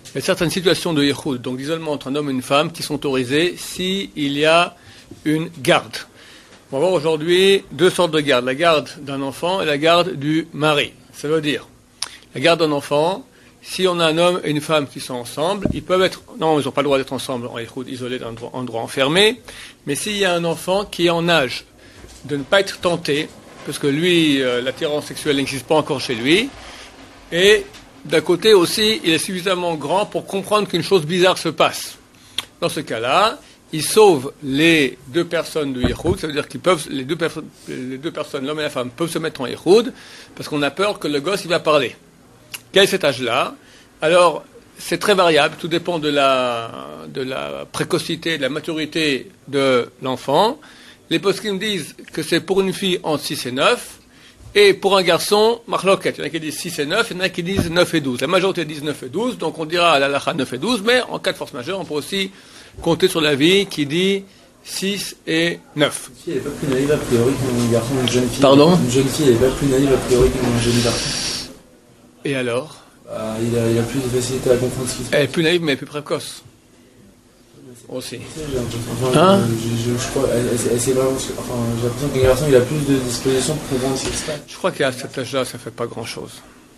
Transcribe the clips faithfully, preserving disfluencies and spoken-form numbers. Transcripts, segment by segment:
il y a certaines situations de yichud, donc d'isolement entre un homme et une femme, qui sont autorisées s'il y a une garde. On va voir aujourd'hui deux sortes de gardes, la garde d'un enfant et la garde du mari. Ça veut dire, la garde d'un enfant, si on a un homme et une femme qui sont ensemble, ils peuvent être, non, ils n'ont pas le droit d'être ensemble en yichud, isolés dans un endroit enfermé, mais s'il y a un enfant qui est en âge de ne pas être tenté, parce que lui, euh, l'attirance sexuelle n'existe pas encore chez lui, et d'un côté aussi, il est suffisamment grand pour comprendre qu'une chose bizarre se passe. Dans ce cas-là, il sauve les deux personnes de yichud, ça veut dire qu'ils peuvent, les deux, perso- les deux personnes, l'homme et la femme, peuvent se mettre en yichud, parce qu'on a peur que le gosse, il va parler. Quel est cet âge-là? Alors, c'est très variable, tout dépend de la, de la précocité, de la maturité de l'enfant. Les poskim disent que c'est pour une fille entre six et neuf, et pour un garçon, marloquet. Il y en a qui disent six et neuf, il y en a qui disent neuf et douze. La majorité disent neuf et douze, donc on dira à la halakha neuf et douze, mais en cas de force majeure, on peut aussi compter sur la vie qui dit six et neuf. Une fille, elle n'est pas plus naïve a priori qu'un garçon, une jeune fille. Pardon? Une jeune fille, elle n'est pas plus naïve a priori qu'un jeune garçon. Et alors? Bah, il, a, il a plus de facilité à comprendre ce qui se passe. Elle est plus naïve, mais elle est plus précoce. Aussi. Enfin, Hein? je, je, je crois, elle, elle, elle, c'est vraiment, enfin, j'ai l'impression qu'un garçon, il a plus de disposition pour comprendre ce qui se passe. Je crois qu'à cet âge-là, ça ne fait pas grand-chose.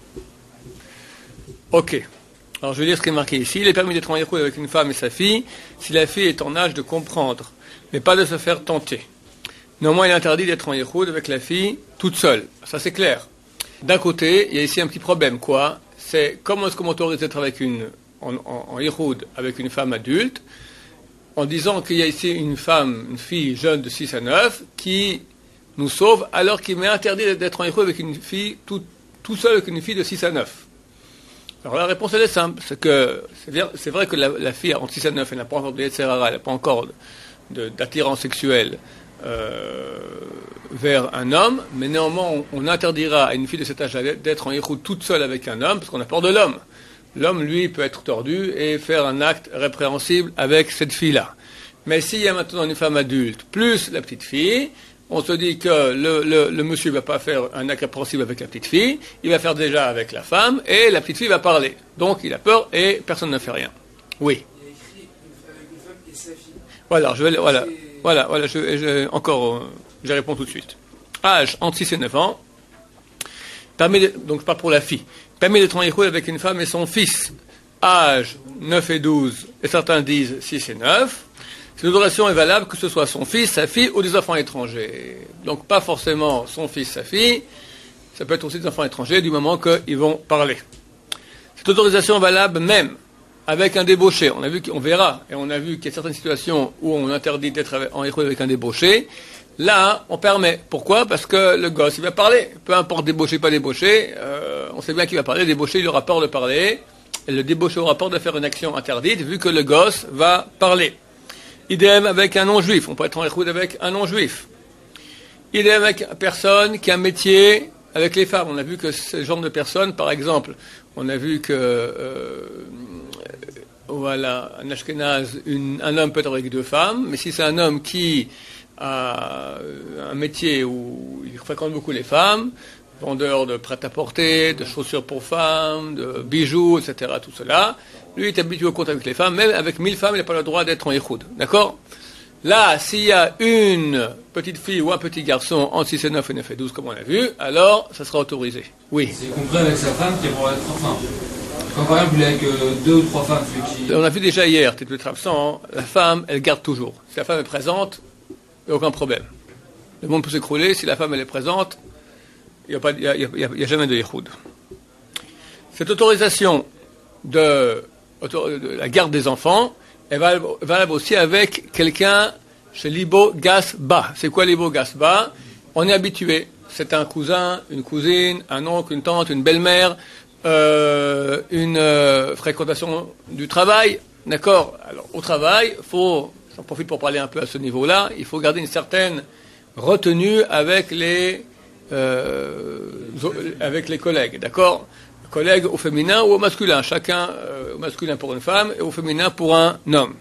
Ok. Alors, je vais lire ce qui est marqué ici. Il est permis d'être en yichud avec une femme et sa fille, si la fille est en âge de comprendre, mais pas de se faire tenter. Néanmoins, il est interdit d'être en yichud avec la fille toute seule. Ça, c'est clair. D'un côté, il y a ici un petit problème. Quoi? C'est comment est-ce qu'on m'autorise d'être avec une, en, en, en yichud avec une femme adulte, en disant qu'il y a ici une femme, une fille jeune de six à neuf, qui nous sauve, alors qu'il m'est interdit d'être en yichud avec une fille tout, tout seul avec une fille de six à neuf. Alors la réponse, elle est simple, c'est que c'est vrai, c'est vrai que la, la fille entre six à neuf, elle n'a pas encore de yetzer hara, elle n'a pas encore de, d'attirance sexuelle euh, vers un homme, mais néanmoins, on, on interdira à une fille de cet âge d'être en yichud toute seule avec un homme, parce qu'on a peur de l'homme. L'homme, lui, peut être tordu et faire un acte répréhensible avec cette fille-là. Mais s'il y a maintenant une femme adulte, plus la petite fille, on se dit que le, le, le monsieur ne va pas faire un acte répréhensible avec la petite fille, il va faire déjà avec la femme, et la petite fille va parler. Donc il a peur et personne ne fait rien. Oui. Il y a écrit avec une femme et sa fille. Voilà, je vais, voilà, voilà, voilà, je, je, encore, euh, je réponds tout de suite. Âge entre six et neuf ans, permet de, donc pas pour la fille, permet d'être en yichud avec une femme et son fils. Âge neuf et douze, et certains disent six et neuf. Cette autorisation est valable que ce soit son fils, sa fille ou des enfants étrangers. Donc pas forcément son fils, sa fille, ça peut être aussi des enfants étrangers du moment qu'ils vont parler. Cette autorisation est valable même avec un débauché. On a vu qu'on verra, et on a vu qu'il y a certaines situations où on interdit d'être en yichud avec un débauché. Là, on permet. Pourquoi? Parce que le gosse, il va parler. Peu importe débauché, pas débauché, euh, on sait bien qu'il va parler. Le débauché, il aura peur de parler. Et le débauché aura peur de faire une action interdite, vu que le gosse va parler. Idem avec un non-juif. On peut être en yichud avec un non-juif. Idem avec une personne qui a un métier avec les femmes. On a vu que ce genre de personnes, par exemple, on a vu que, euh, voilà, un ashkénaze, une, un homme peut être avec deux femmes, mais si c'est un homme qui a un métier où il fréquente beaucoup les femmes, vendeur de prêt-à-porter, de chaussures pour femmes, de bijoux, et cetera, tout cela, lui est habitué au contact avec les femmes, même avec mille femmes, il n'a pas le droit d'être en yichud. D'accord? Là, s'il y a une petite fille ou un petit garçon entre six et neuf et neuf et douze, comme on l'a vu, alors ça sera autorisé. Oui. C'est compris avec sa femme qui est pour être enfin. Quand par exemple il est avec euh, deux ou trois femmes, celui qui... On a vu déjà hier, tu es peut-être absent, hein, la femme, elle garde toujours. Si la femme est présente, il n'y a aucun problème. Le monde peut s'écrouler, si la femme elle est présente, il n'y a, a, a, a jamais de yichud. Cette autorisation de, de la garde des enfants est valable, valable aussi avec quelqu'un chez Libo Gasba. C'est quoi Libo Gasba? On est habitué. C'est un cousin, une cousine, un oncle, une tante, une belle-mère, euh, une euh, fréquentation du travail. D'accord? Alors, au travail, il faut, j'en profite pour parler un peu à ce niveau-là, il faut garder une certaine retenue avec les, euh, avec les collègues. D'accord? Collègues au féminin ou au masculin. Chacun, euh, au masculin pour une femme et au féminin pour un homme.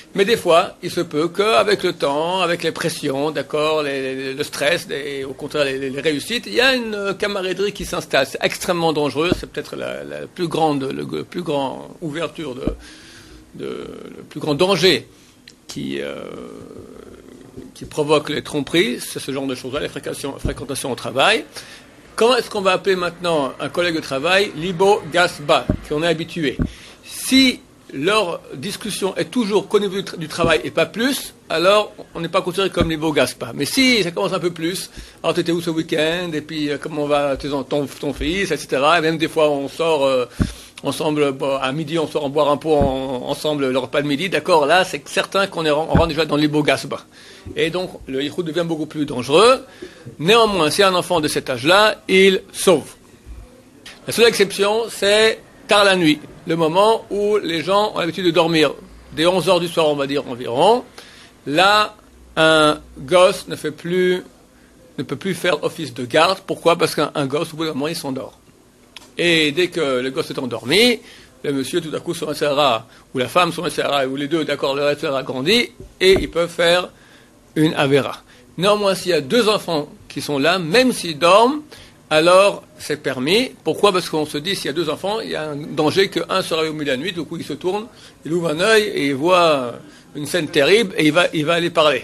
Mais des fois, il se peut qu'avec le temps, avec les pressions, d'accord, les, les, le stress, et au contraire les, les réussites, il y a une camaraderie qui s'installe. C'est extrêmement dangereux. C'est peut-être la, la plus grande, le, le plus grand ouverture de, de, le plus grand danger qui euh, qui provoque les tromperies. C'est ce genre de choses-là, les fréquentations, fréquentations au travail. Comment est-ce qu'on va appeler maintenant un collègue de travail libo gasba, qu'on est habitué? Si leur discussion est toujours qu'au niveau du travail et pas plus, alors on n'est pas considéré comme libo gasba. Mais si ça commence un peu plus, alors tu étais où ce week-end, et puis euh, comment va ton, ton fils, et cetera. Et même des fois on sort euh, ensemble, bon, à midi on sort en boire un pot en, ensemble le repas de midi, d'accord, là c'est certain qu'on est, on rentre déjà dans libo gasba. Et donc le yichud devient beaucoup plus dangereux. Néanmoins, si un enfant de cet âge-là, il sauve. La seule exception, c'est tard la nuit, le moment où les gens ont l'habitude de dormir, dès onze heures du soir, on va dire environ. Là, un gosse ne fait plus, ne peut plus faire office de garde. Pourquoi? Parce qu'un gosse, au bout d'un moment, il s'endort. Et dès que le gosse est endormi, le monsieur, tout à coup, son S R A, ou la femme, son S R A, ou les deux, d'accord, le S R A grandit, et ils peuvent faire une avéra. Néanmoins, s'il y a deux enfants qui sont là, même s'ils dorment, alors c'est permis. Pourquoi? Parce qu'on se dit, s'il y a deux enfants, il y a un danger qu'un se réveille au milieu de la nuit, du coup il se tourne, il ouvre un œil et il voit une scène terrible et il va, il va aller parler.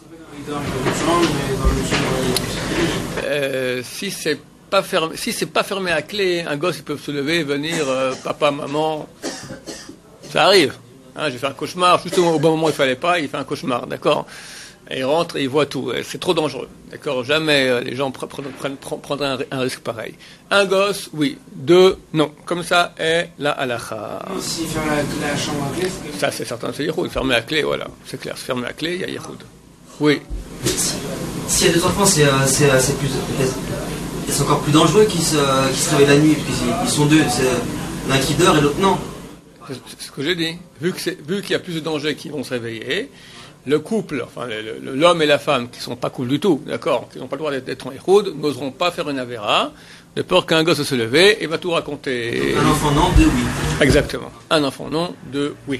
Euh, si c'est pas fermé, si c'est pas fermé à clé, un gosse, ils peuvent se lever, venir, euh, papa, maman, ça arrive. Hein, j'ai fait un cauchemar, justement au bon moment il fallait pas, il fait un cauchemar, d'accord? Et il rentre et il voit tout. C'est trop dangereux. D'accord? Jamais euh, les gens pr- pr- pr- prendraient un, un risque pareil. Un gosse, oui. Deux, non. Comme ça est la halakha. S'il ferme la, la chambre à clé, c'est... Ça, c'est certain, c'est yichud. Fermer à clé, voilà. C'est clair. Se fermer à clé, il y a yichud. Oui. S'il y a deux enfants, c'est, c'est, c'est, plus, c'est encore plus dangereux qu'ils se, qu'ils se réveillent la nuit, parce qu'ils sont deux. C'est l'un qui dort et l'autre non. C'est, c'est ce que j'ai dit. Vu, que c'est, vu qu'il y a plus de dangers qui vont se réveiller, le couple, enfin le, le, l'homme et la femme, qui sont pas cool du tout, d'accord, qui n'ont pas le droit d'être, d'être en yichud, n'oseront pas faire une avéra, de peur qu'un gosse se lever et va tout raconter. Donc, un enfant non, deux oui. Exactement. Un enfant non, deux oui.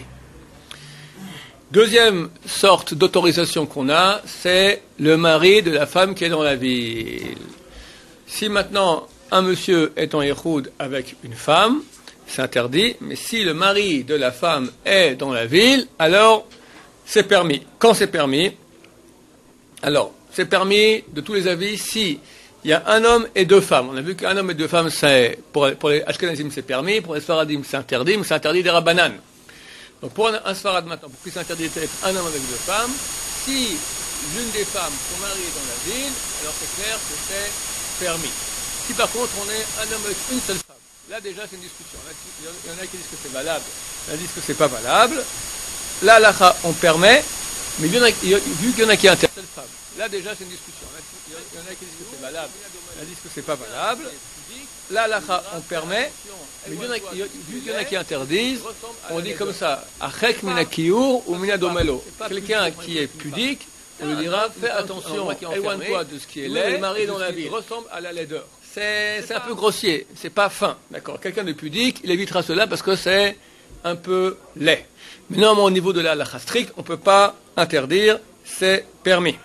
Deuxième sorte d'autorisation qu'on a, c'est le mari de la femme qui est dans la ville. Si maintenant un monsieur est en yichud avec une femme, c'est interdit, mais si le mari de la femme est dans la ville, alors c'est permis. Quand c'est permis, alors, c'est permis de tous les avis si il y a un homme et deux femmes. On a vu qu'un homme et deux femmes, c'est, pour, pour les Ashkenazim, c'est permis, pour les Sfaradim, c'est interdit, mais c'est interdit des Rabbanan. Donc, pour un, un Sfarad maintenant, pour qu'il s'interdit d'être un homme avec deux femmes, si l'une des femmes, son mari est dans la ville, alors c'est clair que c'est permis. Si par contre, on est un homme avec une seule femme, là déjà, c'est une discussion. Il y en a qui disent que c'est valable, il y en a qui disent que c'est pas valable. Là, là, on permet, mais il y en a, vu qu'il y en a qui interdisent cette femme, là déjà c'est une discussion. Il y en a qui disent que c'est valable, il y en a qui disent que c'est pas valable. Là, là, on permet, mais il y en a, vu qu'il y en a qui interdisent, on dit comme ça, achek mina kiyur ou mina domelo. Quelqu'un qui est pudique, on lui dira, fais attention, éloigne-toi de ce qui est laid, le mari dans la vie ressemble à la laideur. C'est, c'est un peu grossier, c'est pas fin, d'accord. Quelqu'un de pudique, il évitera cela parce que c'est un peu laid. Mais néanmoins, au niveau de la halakha stricte, on ne peut pas interdire, c'est permis.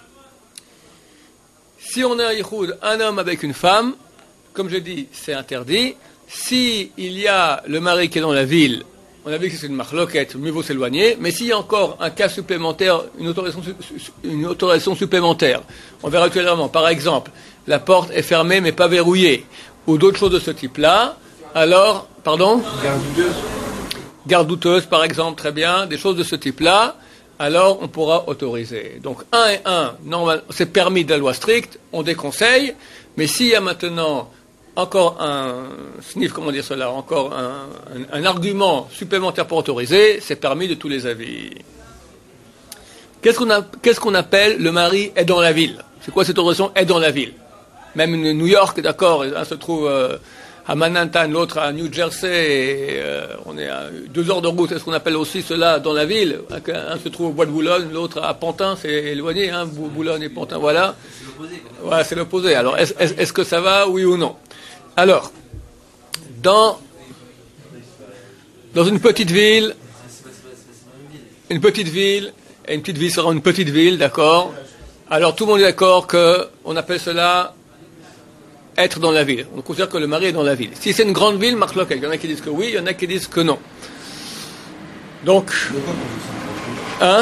Si on a un yichud, un homme avec une femme, comme je dis, c'est interdit. Si il y a le mari qui est dans la ville, on a vu que c'est une marloquette, mieux vaut s'éloigner. Mais s'il y a encore un cas supplémentaire, une autorisation, une autorisation supplémentaire, on verra ultérieurement. Par exemple, la porte est fermée mais pas verrouillée, ou d'autres choses de ce type-là, alors, pardon ? Garde douteuse. Garde douteuse, par exemple, très bien, des choses de ce type-là, alors on pourra autoriser. Donc, un et un, normal, c'est permis de la loi stricte, on déconseille, mais s'il y a maintenant encore un sniff, comment dire cela, encore un, un, un argument supplémentaire pour autoriser, c'est permis de tous les avis. Qu'est-ce qu'on, a, qu'est-ce qu'on appelle le mari est dans la ville? C'est quoi cette autorisation est dans la ville? Même New York, d'accord, un se trouve... Euh, à Manhattan, l'autre à New Jersey, et, euh, on est à deux heures de route, est-ce qu'on appelle aussi cela dans la ville? Un se trouve au bois de Boulogne, l'autre à Pantin, c'est éloigné, hein, Boulogne et Pantin, voilà. C'est l'opposé. Voilà, c'est l'opposé. Alors, est-ce, est-ce, est-ce que ça va, oui ou non? Alors, dans, dans une petite ville, une petite ville, et une petite ville sera une petite ville, d'accord? Alors tout le monde est d'accord qu'on appelle cela être dans la ville. On considère que le mari est dans la ville. Si c'est une grande ville, marque local. Il y en a qui disent que oui, il y en a qui disent que non. Donc, hein?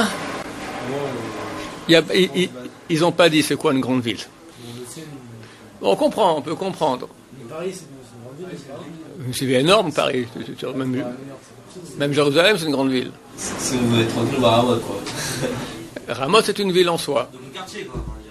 Ils n'ont pas dit c'est quoi une grande ville. On comprend, on peut comprendre. Paris, c'est une grande ville, c'est pas C'est énorme, Paris. Même, même Jérusalem, c'est une grande ville. Si vous voulez être tranquille, bah Ramoth, quoi. Ramoth, c'est une ville en soi. Donc un quartier, quoi, on va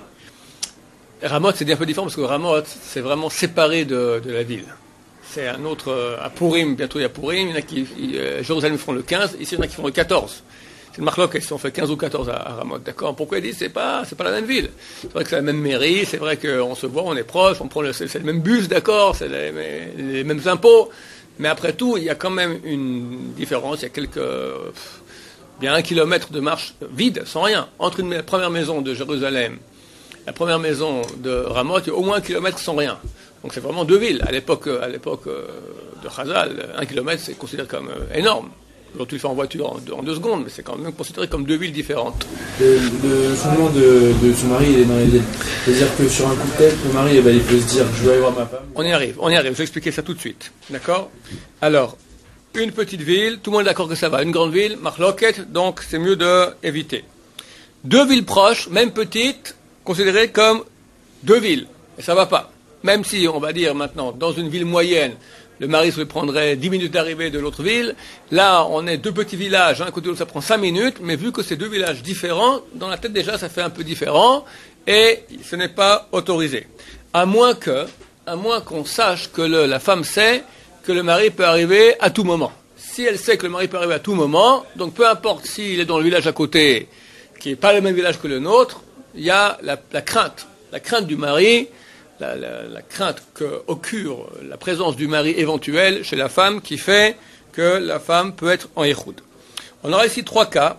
dire. Ramoth, c'est un peu différent parce que Ramoth, c'est vraiment séparé de, de la ville. C'est un autre. Euh, à Purim, bientôt il y a Purim. Il y en a qui. Euh, Jérusalem font le quinze, ici il y en a qui font le quatorze. C'est le marloc, ils ont fait quinze ou quatorze à, à Ramoth, d'accord? Pourquoi ils disent c'est pas, c'est pas la même ville? C'est vrai que c'est la même mairie, c'est vrai qu'on se voit, on est proche, on prend le, c'est, c'est le même bus, d'accord? C'est les, les mêmes impôts. Mais après tout, il y a quand même une différence. Il y a quelques. Pff, bien un kilomètre de marche vide, sans rien. Entre une, la première maison de Jérusalem, la première maison de Ramoth, il y a au moins un kilomètre sans rien. Donc c'est vraiment deux villes. À l'époque, à l'époque de Chazal, un kilomètre, c'est considéré comme énorme. Quand tu le fais en voiture en deux, en deux secondes, mais c'est quand même considéré comme deux villes différentes. Le, le fondement de, de son mari, il est dans les villes. C'est-à-dire que sur un coup de tête, le mari, eh ben, il peut se dire je dois aller voir ma femme. On y arrive, on y arrive. Je vais expliquer ça tout de suite. D'accord? Alors, une petite ville, tout le monde est d'accord que ça va. Une grande ville, marloquette, donc c'est mieux d'éviter. Deux villes proches, même petites, considérées comme deux villes. Et ça va pas. Même si, on va dire maintenant, dans une ville moyenne, le mari se prendrait dix minutes d'arrivée de l'autre ville. Là, on est deux petits villages, un côté de l'autre, ça prend cinq minutes, mais vu que c'est deux villages différents, dans la tête déjà, ça fait un peu différent, et ce n'est pas autorisé. À moins que, à moins qu'on sache que le, la femme sait que le mari peut arriver à tout moment. Si elle sait que le mari peut arriver à tout moment, donc peu importe s'il est dans le village à côté, qui n'est pas le même village que le nôtre, il y a la, la crainte, la crainte du mari, La, la, la crainte qu'occure la présence du mari éventuel chez la femme qui fait que la femme peut être en échoud. On aura ici trois cas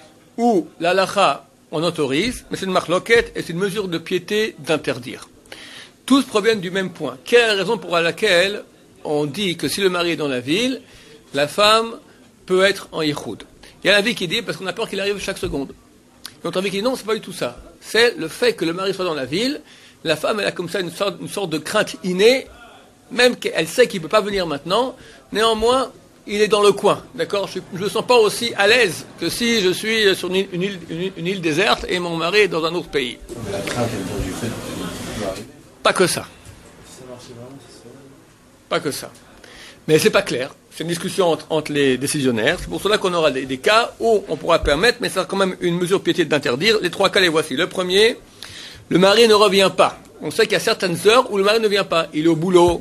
où l'halakha on autorise, mais c'est une marloquette et c'est une mesure de piété d'interdire. Tous proviennent du même point. Quelle est la raison pour laquelle on dit que si le mari est dans la ville, la femme peut être en échoud? Il y a un avis qui dit parce qu'on a peur qu'il arrive chaque seconde. L'autre avis qui dit non, c'est pas du tout ça. C'est le fait que le mari soit dans la ville. La femme, elle a comme ça une sorte, une sorte de crainte innée, même qu'elle sait qu'il ne peut pas venir maintenant. Néanmoins, il est dans le coin, d'accord? Je ne me sens pas aussi à l'aise que si je suis sur une, une, île, une, une île déserte et mon mari est dans un autre pays. La crainte, elle vient du fait qu'il va arriver. Pas que ça. Pas que ça. Mais c'est pas clair. C'est une discussion entre, entre les décisionnaires. C'est pour cela qu'on aura des, des cas où on pourra permettre, mais ça a quand même une mesure piété d'interdire. Les trois cas, les voici. Le premier... Le mari ne revient pas. On sait qu'il y a certaines heures où le mari ne vient pas. Il est au boulot,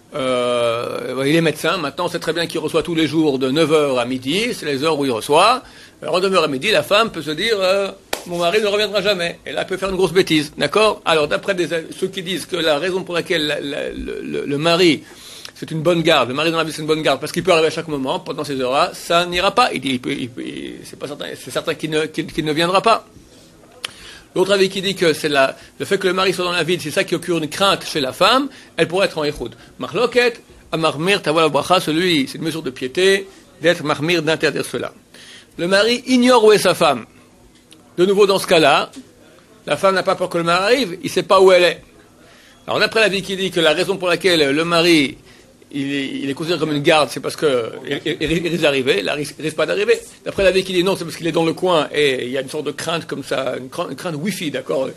euh, il est médecin. Maintenant, on sait très bien qu'il reçoit tous les jours de neuf heures à midi. C'est les heures où il reçoit. Alors, de neuf heures à midi, la femme peut se dire euh, mon mari ne reviendra jamais. Et là, elle peut faire une grosse bêtise. D'accord? Alors, d'après des, ceux qui disent que la raison pour laquelle la, la, le, le, le mari, c'est une bonne garde, le mari dans la vie, c'est une bonne garde, parce qu'il peut arriver à chaque moment, pendant ces heures-là, ça n'ira pas. Il dit, il peut, il peut, il, c'est pas certain, c'est certain qu'il ne, qu'il, qu'il ne viendra pas. L'autre avis qui dit que c'est la, le fait que le mari soit dans la ville, c'est ça qui occure une crainte chez la femme, elle pourrait être en échoud. Marloket, amarmir, tawala bracha, celui, c'est une mesure de piété, d'être marmir, d'interdire cela. Le mari ignore où est sa femme. De nouveau, dans ce cas-là, la femme n'a pas peur que le mari arrive, il ne sait pas où elle est. Alors, d'après l'avis qui dit que la raison pour laquelle le mari, il est, il est considéré comme une garde, c'est parce qu'il il, il risque d'arriver, il risque, risque pas d'arriver. D'après l'avis qui dit non, c'est parce qu'il est dans le coin et il y a une sorte de crainte comme ça, une crainte, une crainte Wi-Fi, d'accord?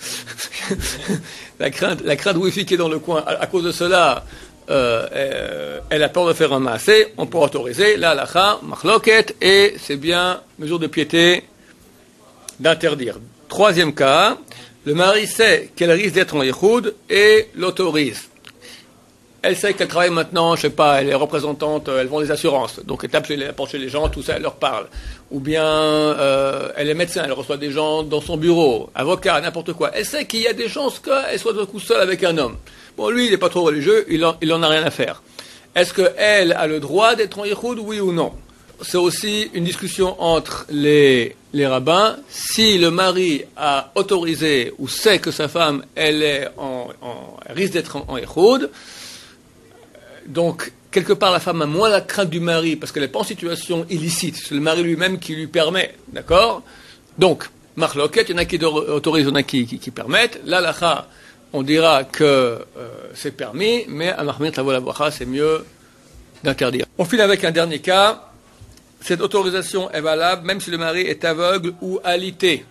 la crainte, la crainte Wi-Fi qui est dans le coin. À, à cause de cela, euh, euh, elle a peur de faire un massé, on peut autoriser la halakha, machloket, et c'est bien mesure de piété d'interdire. Troisième cas, le mari sait qu'elle risque d'être en échoud et l'autorise. Elle sait qu'elle travaille maintenant, je sais pas, elle est représentante, elle vend des assurances, donc elle tape chez les, elle porte chez les gens, tout ça, elle leur parle. Ou bien, euh, elle est médecin, elle reçoit des gens dans son bureau, avocat, n'importe quoi. Elle sait qu'il y a des chances qu'elle soit tout coup seule avec un homme. Bon, lui, il n'est pas trop religieux, il en, il en a rien à faire. Est-ce qu'elle a le droit d'être en yichoud, oui ou non? C'est aussi une discussion entre les, les rabbins. Si le mari a autorisé ou sait que sa femme, elle est en, en elle risque d'être en, en yichoud, donc, quelque part, la femme a moins la crainte du mari parce qu'elle n'est pas en situation illicite. C'est le mari lui-même qui lui permet. D'accord? Donc, marloquette, il y en a qui autorisent, il y en a qui, qui, qui permettent. L'alacha, on dira que euh, c'est permis, mais à Mahmir Tavo la Bracha, c'est mieux d'interdire. On finit avec un dernier cas. Cette autorisation est valable même si le mari est aveugle ou alité.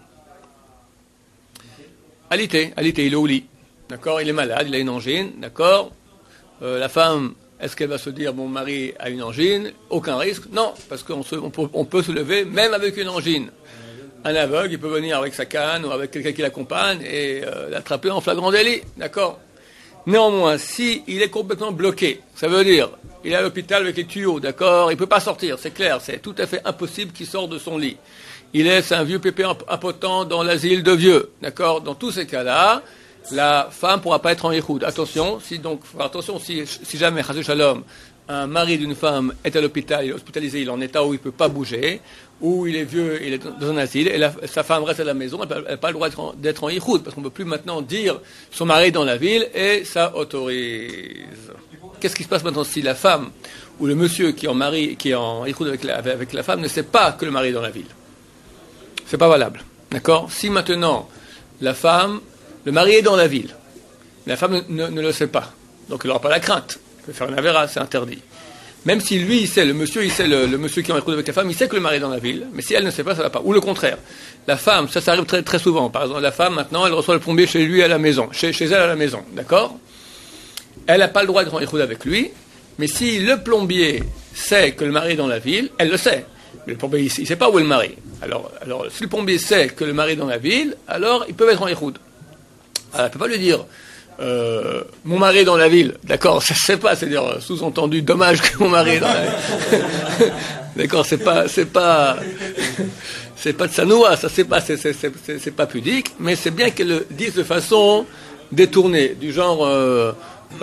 Alité, alité, il est au lit. D'accord? Il est malade, il a une angine. D'accord? Euh, la femme, est-ce qu'elle va se dire mon mari a une angine? Aucun risque? Non, parce qu'on se, on peut, on peut se lever même avec une angine. Un aveugle, il peut venir avec sa canne ou avec quelqu'un qui l'accompagne et euh, l'attraper en flagrant délit. D'accord? Néanmoins, si il est complètement bloqué, ça veut dire il est à l'hôpital avec les tuyaux, d'accord? Il ne peut pas sortir, c'est clair, c'est tout à fait impossible qu'il sorte de son lit. Il est un vieux pépé impotent dans l'asile de vieux, d'accord? Dans tous ces cas-là, la femme ne pourra pas être en yichoud. Attention, si donc, attention, si, si jamais, Chazé Shalom, un mari d'une femme est à l'hôpital, il est hospitalisé, il est en état où il ne peut pas bouger, ou il est vieux, il est dans un asile, et la, sa femme reste à la maison, elle n'a pas le droit d'être en, d'être en yichoud, parce qu'on ne peut plus maintenant dire son mari est dans la ville, et ça autorise. Qu'est-ce qui se passe maintenant si la femme, ou le monsieur qui est en mari, qui est en yichoud avec la, avec la femme, ne sait pas que le mari est dans la ville? C'est pas valable. D'accord? Si maintenant, la femme, le mari est dans la ville, la femme ne, ne le sait pas, donc elle n'aura pas la crainte. Il peut faire une avéra, c'est interdit. Même si lui, il sait, le monsieur, il sait, le, le monsieur qui est en écoute avec la femme, il sait que le mari est dans la ville, mais si elle ne sait pas, ça ne va pas. Ou le contraire. La femme, ça, ça arrive très, très souvent. Par exemple, la femme, maintenant, elle reçoit le plombier chez lui à la maison, chez, chez elle à la maison. D'accord? Elle n'a pas le droit d'être en écoute avec lui, mais si le plombier sait que le mari est dans la ville, elle le sait. Mais le plombier, il ne sait pas où est le mari. Alors, alors, si le plombier sait que le mari est dans la ville, alors ils peuvent être en écoute. Elle ne peut pas lui dire, euh, mon mari est dans la ville. D'accord, ça ne se fait pas, c'est-à-dire, sous-entendu, dommage que mon mari est dans la ville. D'accord, c'est pas, c'est pas, c'est pas de sanoua, ça c'est pas, c'est, c'est, c'est, c'est, c'est pas pudique, mais c'est bien qu'elle le dise de façon détournée, du genre, euh,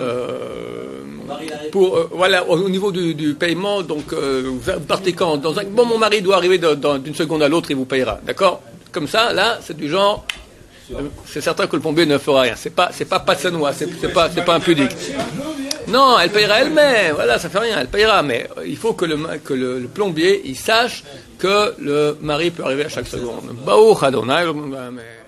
euh, pour, euh, voilà, au, au niveau du, du paiement, donc, euh, vous partez quand? Dans un, bon, mon mari doit arriver de, dans, d'une seconde à l'autre, il vous payera. D'accord? Comme ça, là, c'est du genre, c'est certain que le plombier ne fera rien. C'est pas, c'est pas pas de sanoua, c'est, c'est pas, c'est pas impudique. Non, elle payera elle-même. Voilà, ça fait rien, elle payera. Mais il faut que le, que le, le plombier, il sache que le mari peut arriver à chaque seconde. Baruch Adonai.